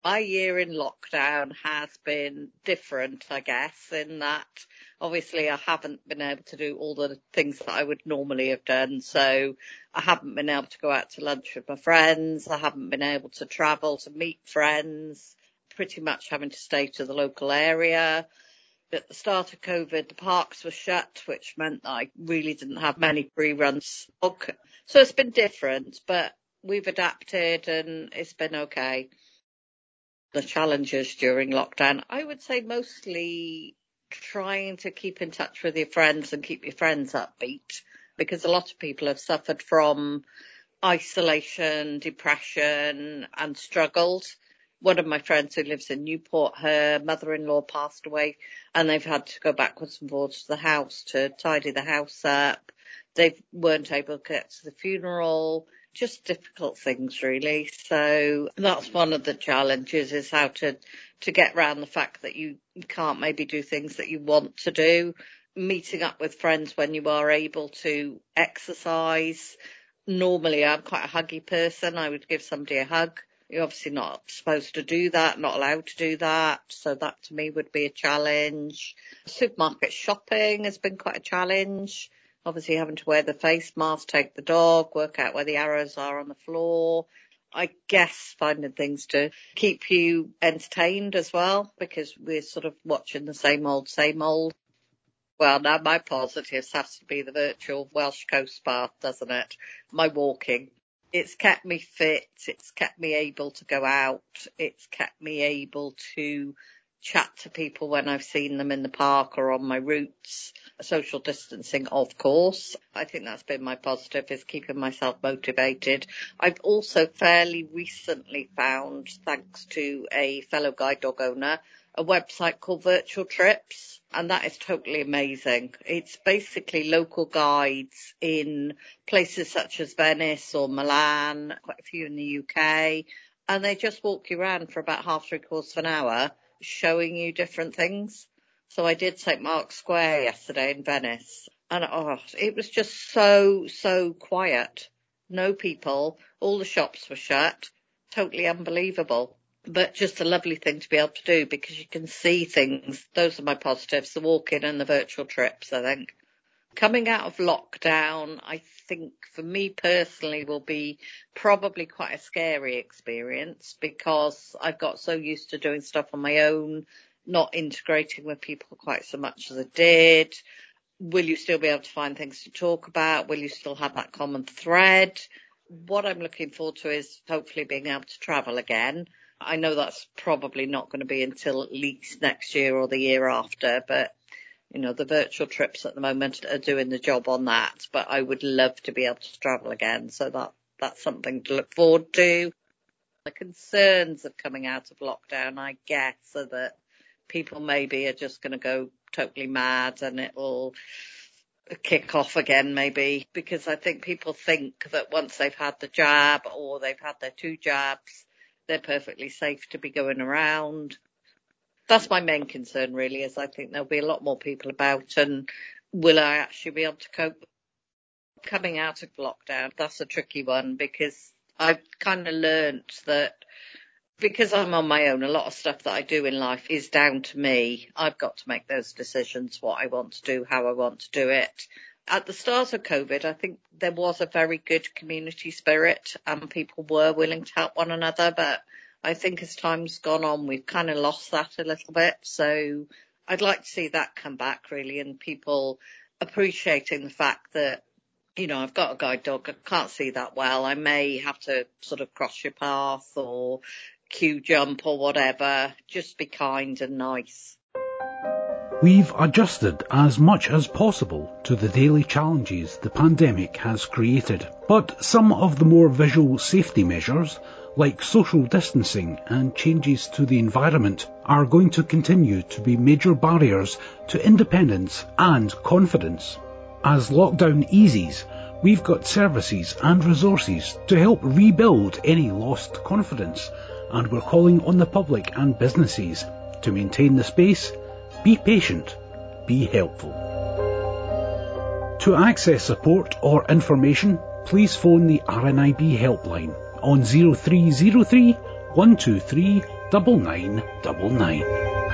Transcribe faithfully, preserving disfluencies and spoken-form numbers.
My year in lockdown has been different, I guess, in that obviously I haven't been able to do all the things that I would normally have done. So I haven't been able to go out to lunch with my friends. I haven't been able to travel to meet friends, pretty much having to stay to the local area. At the start of COVID, the parks were shut, which meant that I really didn't have many free runs. So it's been different, but we've adapted and it's been okay. The challenges during lockdown, I would say mostly trying to keep in touch with your friends and keep your friends upbeat, because a lot of people have suffered from isolation, depression and struggled. One of my friends who lives in Newport, her mother-in-law passed away and they've had to go backwards and forwards to the house to tidy the house up. They weren't able to get to the funeral. Just difficult things, really. So that's one of the challenges, is how to, to get around the fact that you can't maybe do things that you want to do. Meeting up with friends when you are able to exercise. Normally, I'm quite a huggy person. I would give somebody a hug. You're obviously not supposed to do that, not allowed to do that. So that to me would be a challenge. Supermarket shopping has been quite a challenge. Obviously having to wear the face mask, take the dog, work out where the arrows are on the floor. I guess finding things to keep you entertained as well, because we're sort of watching the same old, same old. Well, now my positives has to be the virtual Welsh Coast Bath, doesn't it? My walking. It's kept me fit. It's kept me able to go out. It's kept me able to chat to people when I've seen them in the park or on my routes. Social distancing, of course. I think that's been my positive, is keeping myself motivated. I've also fairly recently found, thanks to a fellow guide dog owner, a website called Virtual Trips, and that is totally amazing. It's basically local guides in places such as Venice or Milan, quite a few in the U K, and they just walk you around for about half, three quarters of an hour, showing you different things. So I did Saint Mark's Square yesterday in Venice, and oh, it was just so, so quiet. No people, all the shops were shut, totally unbelievable. But just a lovely thing to be able to do, because you can see things. Those are my positives, the walking and the virtual trips, I think. Coming out of lockdown, I think for me personally will be probably quite a scary experience, because I've got so used to doing stuff on my own, not integrating with people quite so much as I did. Will you still be able to find things to talk about? Will you still have that common thread? What I'm looking forward to is hopefully being able to travel again. I know that's probably not going to be until at least next year or the year after, but you know, the virtual trips at the moment are doing the job on that, but I would love to be able to travel again. So that, that's something to look forward to. The concerns of coming out of lockdown, I guess, are that people maybe are just going to go totally mad and it will kick off again, maybe, because I think people think that once they've had the jab or they've had their two jabs, they're perfectly safe to be going around. That's my main concern, really, is I think there'll be a lot more people about, and will I actually be able to cope coming out of lockdown? That's a tricky one, because I've kind of learnt that because I'm on my own, a lot of stuff that I do in life is down to me. I've got to make those decisions, what I want to do, how I want to do it. At the start of COVID, I think there was a very good community spirit and people were willing to help one another. But I think as time's gone on, we've kind of lost that a little bit. So I'd like to see that come back, really, and people appreciating the fact that, you know, I've got a guide dog. I can't see that well. I may have to sort of cross your path or queue jump or whatever. Just be kind and nice. We've adjusted as much as possible to the daily challenges the pandemic has created, but some of the more visual safety measures, like social distancing and changes to the environment, are going to continue to be major barriers to independence and confidence. As lockdown eases, we've got services and resources to help rebuild any lost confidence, and we're calling on the public and businesses to maintain the space. Be patient, be helpful. To access support or information, please phone the R N I B helpline on zero three zero three, one two three, double nine double nine.